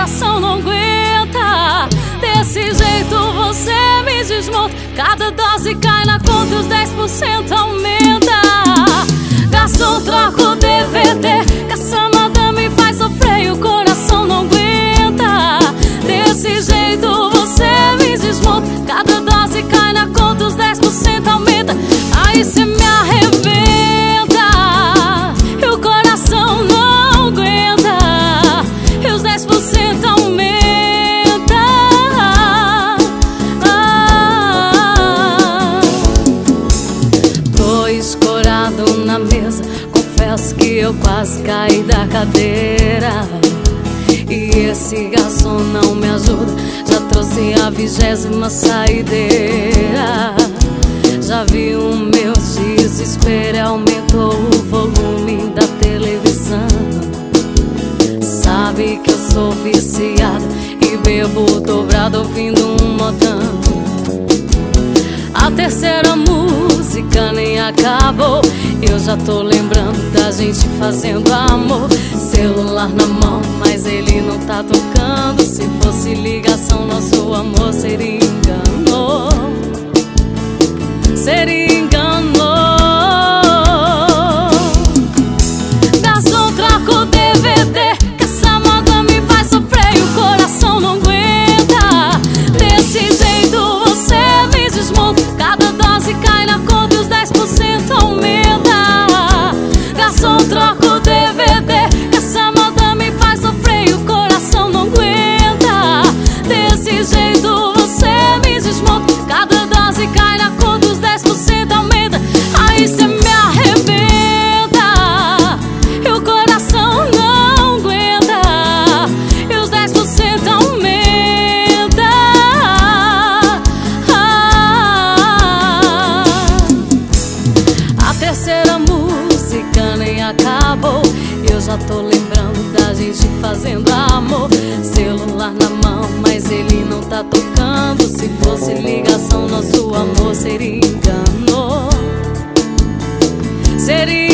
coração não aguenta. Desse jeito você me desmonta. Cada dose cai na conta, os 10% aumenta. Garçom, troca o DVD, que essa madame faz sofrer e o coração não aguenta. Desse jeito você me desmonta. Cada dose cai na conta, os 10% aumenta. Aí cê me arrebenta e o coração não aguenta. E os 10% aumenta. Tô escorado na mesa, confesso que eu quase caí da cadeira. E esse garçom não me ajuda, já trouxe a 20ª saideira. Já vi o meu desespero, aumentou o volume da televisão. Sabe que eu sou viciada e bebo dobrado ouvindo um modão. A terceira música nem acabou, eu já tô lembrando da gente fazendo amor. Celular na mão, mas ele não tá tocando. Se fosse ligação, nosso amor seria engano. Seria engano. Garçom, troca o DVD, que essa moda me faz sofrer e o coração não aguenta. Desse jeito você me desmonta. Cada dose cai na conta e os 10% aumenta. Garçom, troca o DVD, que essa moda me faz sofrer e o coração não aguenta. Desse jeito você me desmonta. Cada dose cai na conta, os 10% aumenta. Aí cê me arrebenta e o coração não aguenta. E os 10% aumenta. A terceira música nem acabou, eu já tô lembrando da gente fazendo amor. Celular na mão, mas ele não tá tocando. Se fosse ligação, nosso amor seria engano. Seria